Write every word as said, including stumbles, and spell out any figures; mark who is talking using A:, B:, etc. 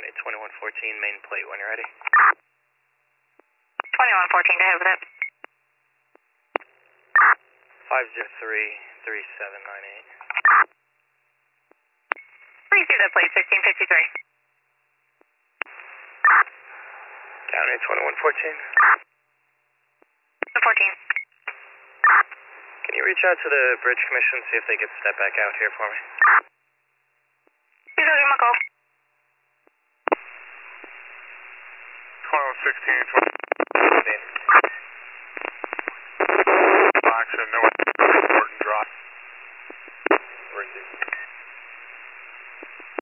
A: County twenty-one fourteen, main plate when you're ready.
B: twenty-one fourteen, go ahead with it.
A: five zero three, three seven nine eight.
B: Please see that plate, sixteen fifty-three.
A: County twenty-one fourteen.
B: fourteen.
A: Can you reach out to the Bridge Commission, see if they could step back out here for me?
B: Please, I'll give them a call.
C: twenty-one sixteen, twenty. Action, no